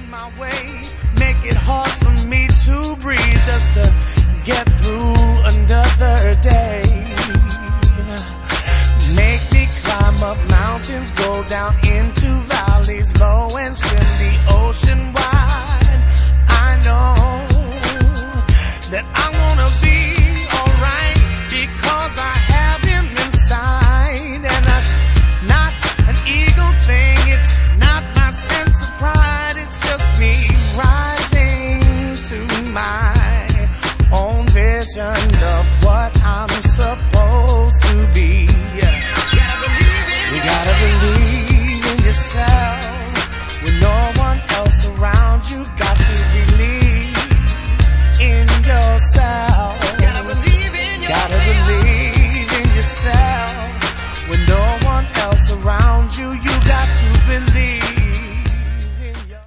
my way, make it hard for me to breathe, just to get through